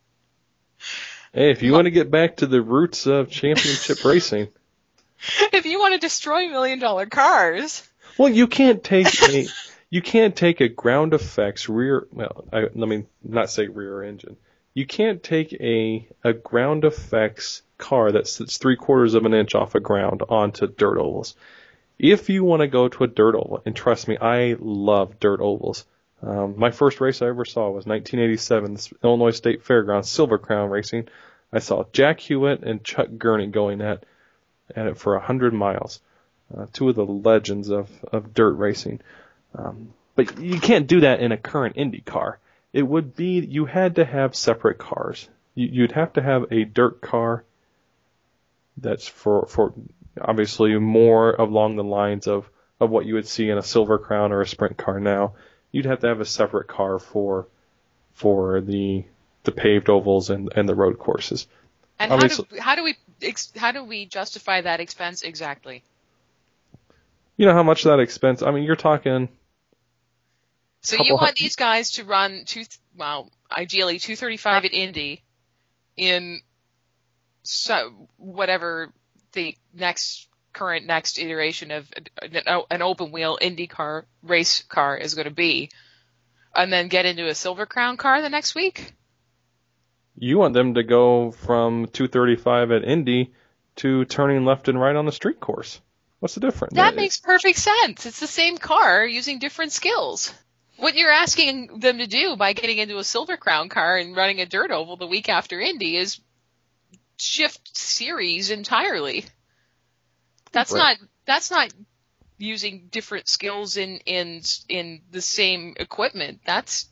Hey, if you want to get back to the roots of championship racing. If you want to destroy million dollar cars. Well, you can't take a, you can't take a ground effects rear, well, I, let me not say rear engine. You can't take a, a ground effects car that sits three quarters of an inch off of ground onto dirt ovals. If you want to go to a dirt oval, and trust me, I love dirt ovals. Um, my first race I ever saw was nineteen eighty-seven, Illinois State Fairgrounds, Silver Crown Racing. I saw Jack Hewitt and Chuck Gurney going at, at it for one hundred miles. Uh, two of the legends of, of dirt racing. Um, but you can't do that in a current Indy car. It would be, you had to have separate cars. You, you'd have to have a dirt car that's for, for obviously more along the lines of, of what you would see in a Silver Crown or a sprint car now. You'd have to have a separate car for for the the paved ovals and, and the road courses. And how do, how do we how do we justify that expense exactly? You know how much that expense? I mean, you're talking. So you want these guys to run two, well, ideally two thirty-five at Indy, in so whatever the next current next iteration of an open wheel IndyCar race car is going to be, and then get into a Silver Crown car the next week? You want them to go from two thirty-five at Indy to turning left and right on the street course. What's the difference? That it, makes perfect sense. It's the same car using different skills. What you're asking them to do by getting into a Silver Crown car and running a dirt oval the week after Indy is shift series entirely. That's right. not that's not using different skills in in in the same equipment. That's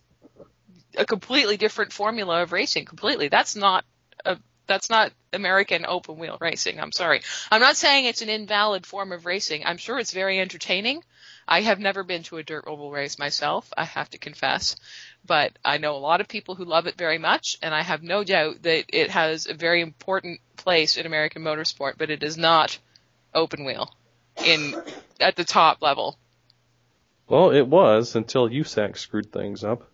a completely different formula of racing. Completely. That's not a that's not American open wheel racing. I'm sorry. I'm not saying it's an invalid form of racing. I'm sure it's very entertaining. I have never been to a dirt oval race myself, I have to confess, but I know a lot of people who love it very much, and I have no doubt that it has a very important place in American motorsport, but it is not open wheel in at the top level. Well, it was until U S A C screwed things up.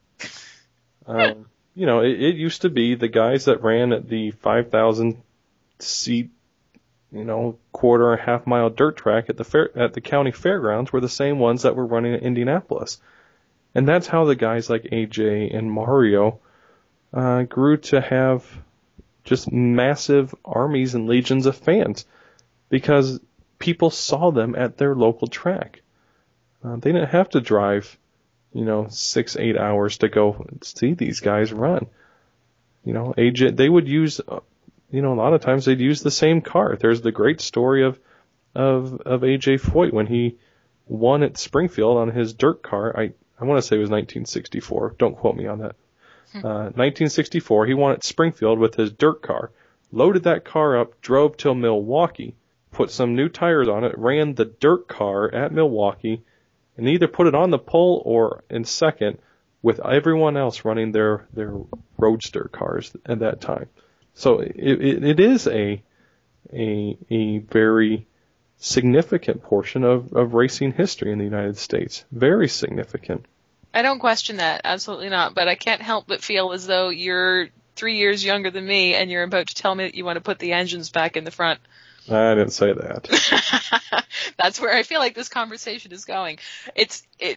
Um, you know, it, it used to be the guys that ran at the five thousand seat, you know, quarter and half mile dirt track at the fair, at the county fairgrounds were the same ones that were running at Indianapolis. And that's how the guys like A J and Mario uh, grew to have just massive armies and legions of fans, because people saw them at their local track. Uh, they didn't have to drive, you know, six, eight hours to go see these guys run. You know, A J, they would use, you know, a lot of times they'd use the same car. There's the great story of, of, of A J Foyt when he won at Springfield on his dirt car. I, I want to say it was nineteen sixty-four. Don't quote me on that. Uh, nineteen sixty-four, he won at Springfield with his dirt car, loaded that car up, drove till Milwaukee, put some new tires on it, ran the dirt car at Milwaukee, and either put it on the pole or in second, with everyone else running their, their roadster cars at that time. So it, it, it is a, a, a very significant portion of, of racing history in the United States. Very significant. I don't question that, absolutely not, but I can't help but feel as though you're three years younger than me and you're about to tell me that you want to put the engines back in the front. I didn't say that. That's where I feel like this conversation is going. It's it.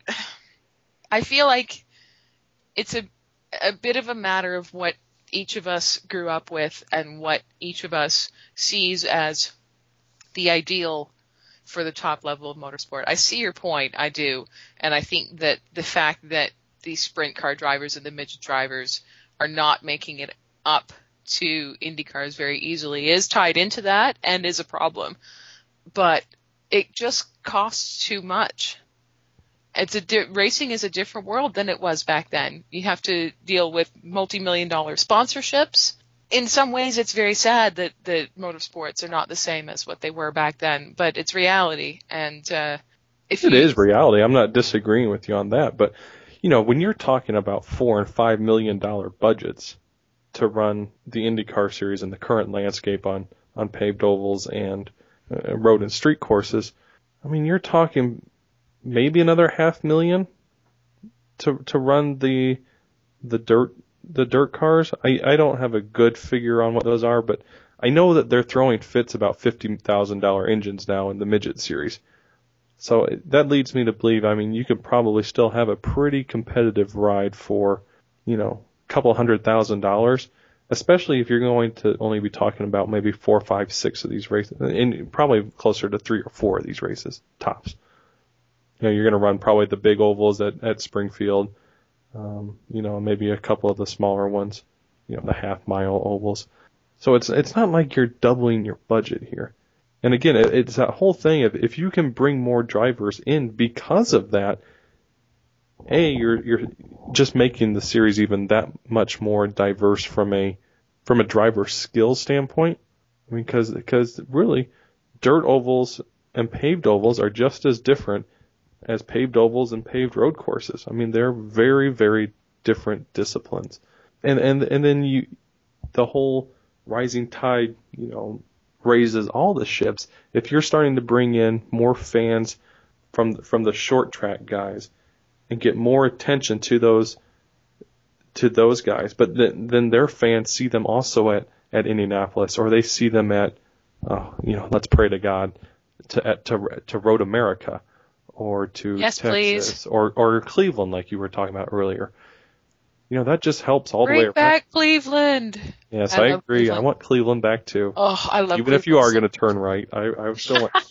I feel like it's a a bit of a matter of what each of us grew up with and what each of us sees as the ideal for the top level of motorsport. I see your point, I do, and I think that the fact that the sprint car drivers and the midget drivers are not making it up to IndyCars very easily is tied into that and is a problem. But it just costs too much. It's a di- racing is a different world than it was back then. You have to deal with multi-million dollar sponsorships. In some ways, it's very sad that the motorsports are not the same as what they were back then, but it's reality. And uh, if it you, is reality, I'm not disagreeing with you on that. But you know, when you're talking about four and five million dollar budgets to run the IndyCar series in the current landscape on on paved ovals and uh, road and street courses, I mean, you're talking maybe another half million to to run the the dirt. The dirt cars, I, I don't have a good figure on what those are, but I know that they're throwing fits about fifty thousand dollars engines now in the midget series. So that leads me to believe, I mean, you could probably still have a pretty competitive ride for, you know, a couple hundred thousand dollars, especially if you're going to only be talking about maybe four, five, six of these races, and probably closer to three or four of these races, tops. You know, you're going to run probably the big ovals at, at Springfield, Um, you know, maybe a couple of the smaller ones, you know, the half mile ovals. So it's it's not like you're doubling your budget here. And again, it, it's that whole thing of if you can bring more drivers in because of that, A, you're you're just making the series even that much more diverse from a from a driver skill standpoint. I mean, because because really, dirt ovals and paved ovals are just as different as paved ovals and paved road courses. I mean, they're very, very different disciplines. And and and then you, the whole rising tide, you know, raises all the ships. If you're starting to bring in more fans from from the short track guys and get more attention to those to those guys, but then then their fans see them also at at Indianapolis, or they see them at, uh, you know, let's pray to God, to at, to to Road America, or to yes, Texas, please. or or Cleveland, like you were talking about earlier. You know, that just helps all Bring the way around. back Cleveland. Yes, I I, love agree. Cleveland. I want Cleveland back too. Oh, I love Even Cleveland. if you are going to turn right, I, I still want.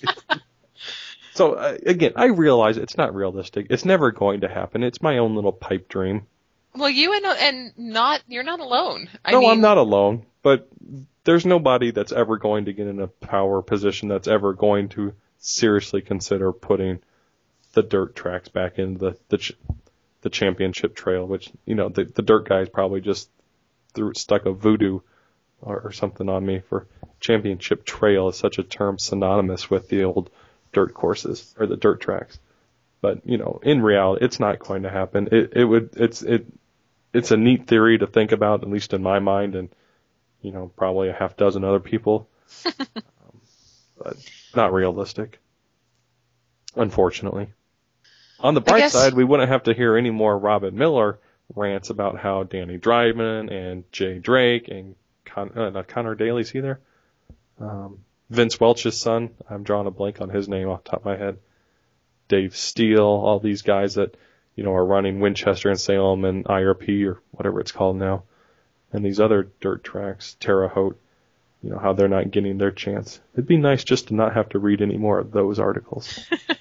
So uh, again, I realize it's not realistic. It's never going to happen. It's my own little pipe dream. Well, you and and not you're not alone. I no, mean, I'm not alone. But there's nobody that's ever going to get in a power position that's ever going to seriously consider putting the dirt tracks back in the the, ch- the championship trail, which, you know, the, the dirt guys probably just threw stuck a voodoo or, or something on me for championship trail is such a term synonymous with the old dirt courses or the dirt tracks. But, you know, in reality, it's not going to happen. It it would it's it it's a neat theory to think about, at least in my mind, and, you know, probably a half dozen other people, um, but not realistic, unfortunately. On the bright guess... side, we wouldn't have to hear any more Robin Miller rants about how Danny Dryman and Jay Drake and Con- uh, not Connor Daly's he there? Um, Vince Welch's son. I'm drawing a blank on his name off the top of my head. Dave Steele, all these guys that, you know, are running Winchester and Salem and I R P or whatever it's called now, and these other dirt tracks, Terre Haute, you know, how they're not getting their chance. It'd be nice just to not have to read any more of those articles.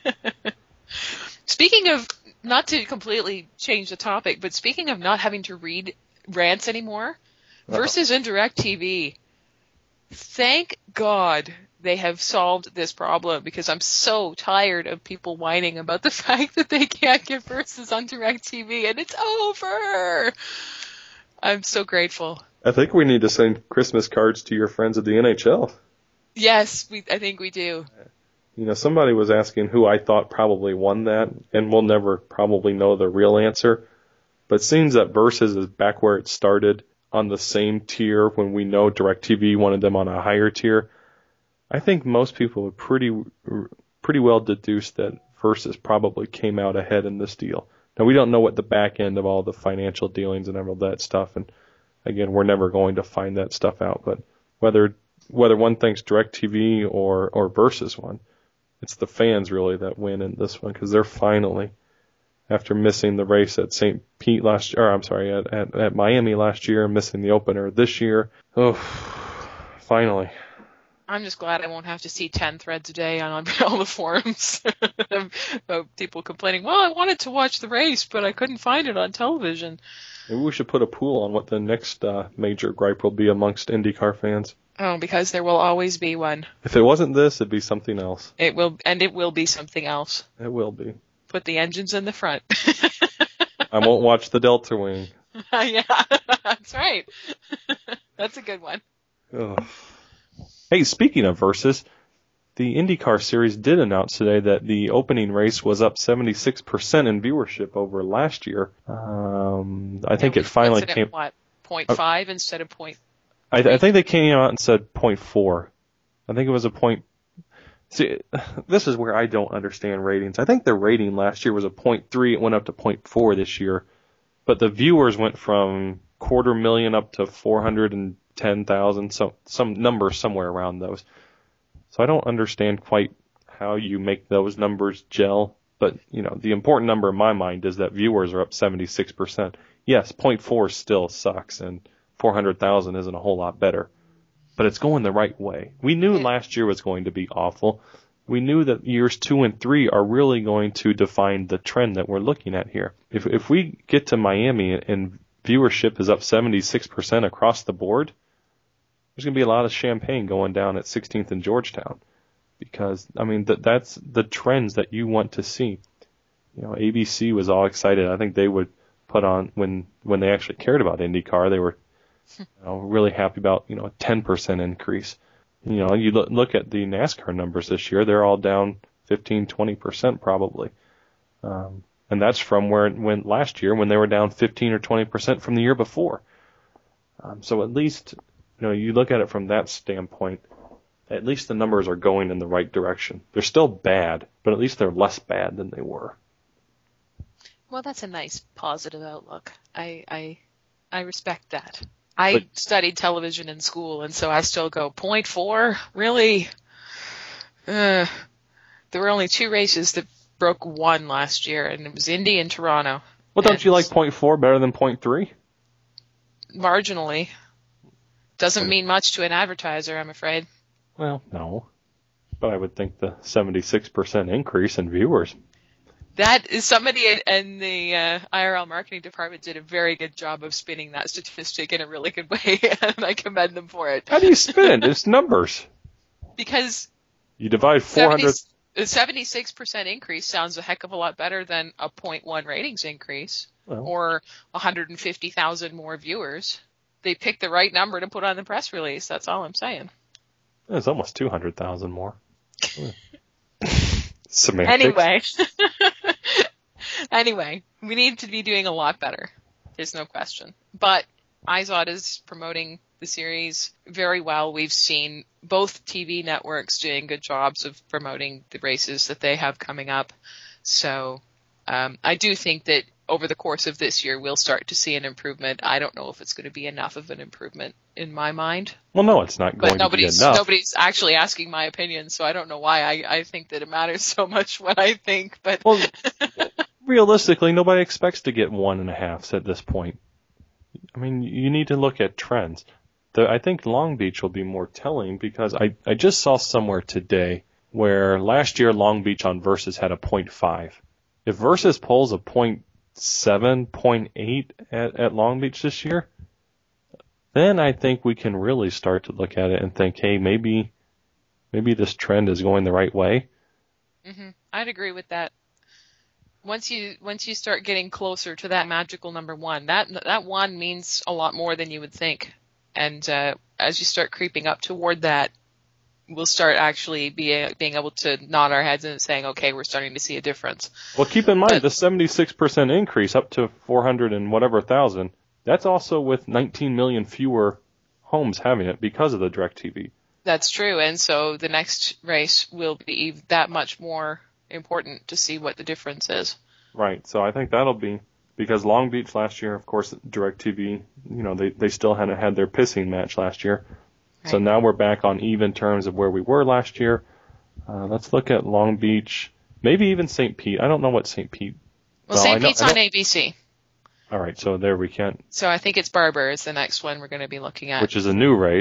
Speaking of, not to completely change the topic, but speaking of not having to read rants anymore, uh-huh. versus Indirect T V, thank God they have solved this problem, because I'm so tired of people whining about the fact that they can't get Versus on DirecTV, and it's over. I'm so grateful. I think we need to send Christmas cards to your friends at the N H L. Yes, we, I think we do. You know, somebody was asking who I thought probably won that, and we'll never probably know the real answer. But it seems that Versus is back where it started, on the same tier when we know DirecTV wanted them on a higher tier. I think most people would pretty pretty well deduce that Versus probably came out ahead in this deal. Now, we don't know what the back end of all the financial dealings and all that stuff, and again, we're never going to find that stuff out. But whether whether one thinks DirecTV or or Versus won, it's the fans really that win in this one, because they're finally, after missing the race at Saint Pete last year, or I'm sorry, at, at, at Miami last year, missing the opener this year, oh, finally. I'm just glad I won't have to see ten threads a day on all the forums of, of people complaining, well, I wanted to watch the race, but I couldn't find it on television. Maybe we should put a pool on what the next uh, major gripe will be amongst IndyCar fans. Oh, because there will always be one. If it wasn't this, it'd be something else. It will, and it will be something else. It will be. Put the engines in the front. I won't watch the Delta Wing. Yeah, that's right. That's a good one. Ugh. Hey, speaking of versus, the IndyCar Series did announce today that the opening race was up seventy-six percent in viewership over last year. Um, I think yeah, it finally it came. At what, point five uh, instead of point? I, I think they came out and said point four. I think it was a point. See, this is where I don't understand ratings. I think the rating last year was a point three. It went up to point four this year, but the viewers went from quarter million up to four hundred and ten thousand, so some number somewhere around those. So I don't understand quite how you make those numbers gel, but you know, the important number in my mind is that viewers are up seventy-six percent. Yes, point four still sucks, and four hundred thousand isn't a whole lot better, but it's going the right way. We knew last year was going to be awful. We knew that years two and three are really going to define the trend that we're looking at here. If if we get to Miami and viewership is up seventy-six percent across the board, there's going to be a lot of champagne going down at sixteenth and Georgetown, because, I mean, that that's the trends that you want to see. You know, A B C was all excited. I think they would put on, when when they actually cared about IndyCar, they were you know, really happy about, you know, a ten percent increase. You know, you look, look at the NASCAR numbers this year, they're all down fifteen, twenty percent probably. Um, and that's from where it went last year when they were down fifteen or twenty percent from the year before. Um, so at least, you know, you look at it from that standpoint, at least the numbers are going in the right direction. They're still bad, but at least they're less bad than they were. Well, that's a nice positive outlook. I I, I respect that. I But- studied television in school, and so I still go, point four? Really? Uh, there were only two races that broke one last year, and it was Indy and Toronto. Well, don't And you like point four better than point three? Marginally. Doesn't mean much to an advertiser, I'm afraid. Well, no. But I would think the seventy-six percent increase in viewers. That is, somebody in the uh, I R L marketing department did a very good job of spinning that statistic in a really good way, and I commend them for it. How do you spin it? It's numbers. Because You divide four hundred. a seventy-six percent increase sounds a heck of a lot better than a point one ratings increase Well. or one hundred fifty thousand more viewers. They picked the right number to put on the press release. That's all I'm saying. It's almost two hundred thousand more. Semantics. Anyway. Anyway, we need to be doing a lot better. There's no question. But I Z O D is promoting the series very well. We've seen both T V networks doing good jobs of promoting the races that they have coming up. So um, I do think that over the course of this year, we'll start to see an improvement. I don't know if it's going to be enough of an improvement in my mind. Well, no, it's not going But nobody's to be enough. nobody's actually asking my opinion, so I don't know why I, I think that it matters so much what I think. But Well, realistically, nobody expects to get one and a halves at this point. I mean, you need to look at trends. The, I think Long Beach will be more telling because I, I just saw somewhere today where last year Long Beach on Versus had a point five. If Versus pulls a point seven, point eight at, at Long Beach this year, then I think we can really start to look at it and think, hey, maybe maybe this trend is going the right way. Mm-hmm. I'd agree with that. Once you once you start getting closer to that magical number one, that that one means a lot more than you would think. And uh, as you start creeping up toward that, we'll start actually be, being able to nod our heads and saying, okay, we're starting to see a difference. Well, keep in mind, But- the seventy-six percent increase up to four hundred and whatever thousand, that's also with nineteen million fewer homes having it because of the DirecTV. That's true. And so the next race will be that much more important to see what the difference is. Right, so I think that'll be, because Long Beach last year, of course, DirecTV, you know, they, they still hadn't had their pissing match last year. So Right. now we're back on even terms of where we were last year. Uh, let's look at Long Beach, maybe even Saint Pete. I don't know what Saint Pete. Well, Well, I Saint know- Pete's I know- on A B C. All right, so there we can, So I think it's Barber is the next one we're going to be looking at. which is a new race.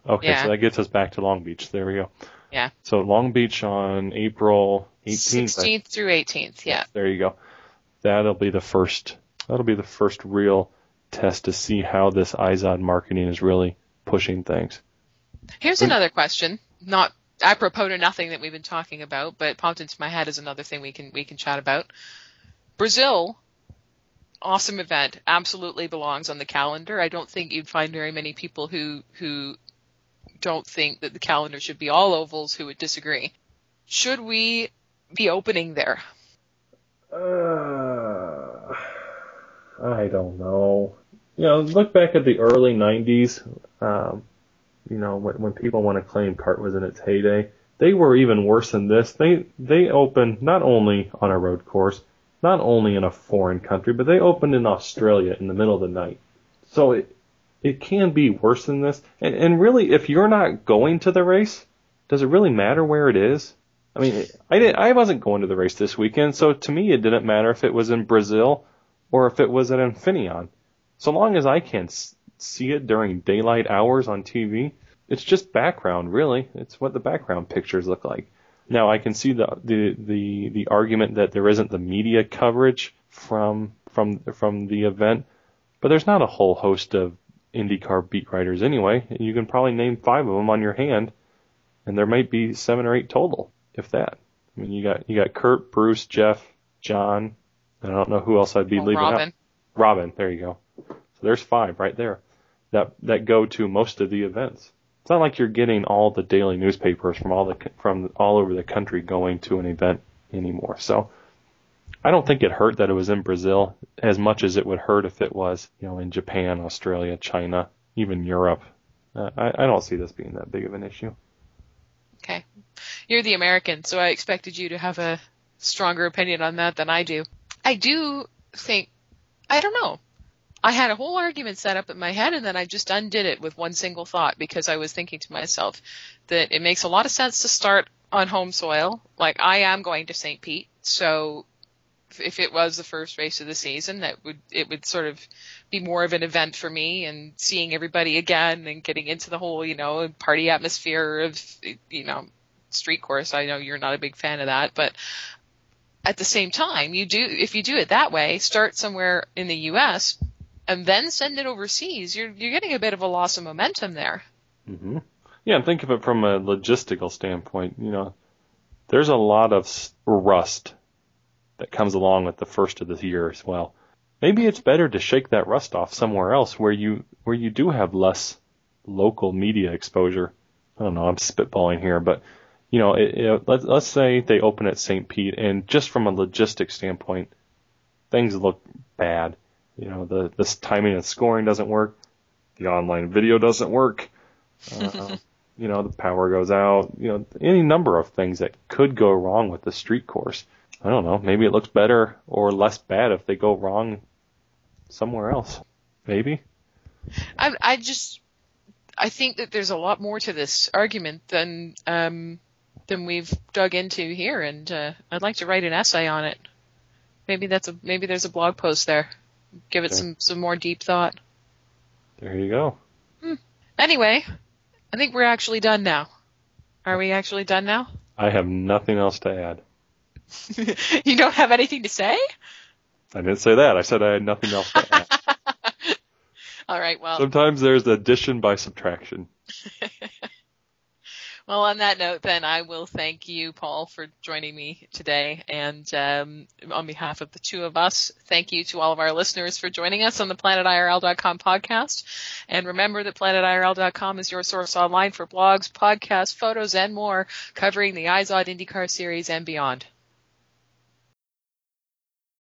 Okay, Yeah. so that gets us back to Long Beach. There we go. Yeah. So Long Beach on April eighteenth. sixteenth through eighteenth, yeah. There you go. That'll be the first. That'll be the first real test to see how this iZod marketing is really pushing things. Here's another question, not apropos to nothing that we've been talking about, but popped into my head as another thing we can we can chat about. Brazil, awesome event, absolutely belongs on the calendar. I don't think you'd find very many people who who don't think that the calendar should be all ovals who would disagree. Should we be opening there? Uh, I don't know. You know, look back at the early nineties. Um, you know, when, when people want to claim kart was in its heyday, they were even worse than this. They they opened not only on a road course, not only in a foreign country, but they opened in Australia in the middle of the night. So it it can be worse than this. And and really, if you're not going to the race, does it really matter where it is? I mean, I didn't. I wasn't going to the race this weekend, so to me, it didn't matter if it was in Brazil or if it was at Infineon. So long as I can see it during daylight hours on T V, it's just background, really. It's what the background pictures look like. Now, I can see the the the, the argument that there isn't the media coverage from from from the event, but there's not a whole host of IndyCar beat writers anyway. You can probably name five of them on your hand, and there might be seven or eight total, if that. I mean, you got you got Kurt, Bruce, Jeff, John, and I don't know who else I'd be Oh, leaving Robin. out. Robin, there you go. So there's five right there that that go to most of the events. It's not like you're getting all the daily newspapers from all the from all over the country going to an event anymore. So I don't think it hurt that it was in Brazil as much as it would hurt if it was, you know, in Japan, Australia, China, even Europe. Uh, I, I don't see this being that big of an issue. Okay. You're the American, so I expected you to have a stronger opinion on that than I do. I do think, I don't know. I had a whole argument set up in my head, and then I just undid it with one single thought because I was thinking to myself that it makes a lot of sense to start on home soil. Like, I am going to Saint Pete, so if it was the first race of the season, that would it would sort of be more of an event for me, and seeing everybody again and getting into the whole, you know, party atmosphere of, you know, street course. I know you're not a big fan of that, but at the same time, you do if you do it that way, start somewhere in the U S and then send it overseas, you're you're getting a bit of a loss of momentum there. Mm-hmm. Yeah, and think of it from a logistical standpoint. You know, there's a lot of rust that comes along with the first of the year as well. Maybe it's better to shake that rust off somewhere else where you where you do have less local media exposure. I don't know, I'm spitballing here, but you know, it, it, let's let's say they open at Saint Pete, and just from a logistics standpoint, things look bad. You know, the this timing and scoring doesn't work, the online video doesn't work. Uh, you know, the power goes out. You know, any number of things that could go wrong with the street course. I don't know. Maybe it looks better or less bad if they go wrong somewhere else. Maybe. I, I just, I think that there's a lot more to this argument than um, than we've dug into here, and uh, I'd like to write an essay on it. Maybe that's a maybe there's a blog post there. Give it Okay. some some more deep thought. There you go. Hmm. Anyway, I think we're actually done now. Are we actually done now? I have nothing else to add. You don't have anything to say? I didn't say that. I said I had nothing else to add. All right, well. Sometimes there's addition by subtraction. Well, on that note, then, I will thank you, Paul, for joining me today. And um, on behalf of the two of us, thank you to all of our listeners for joining us on the Planet I R L dot com podcast. And remember that Planet I R L dot com is your source online for blogs, podcasts, photos, and more, covering the iZod IndyCar Series and beyond.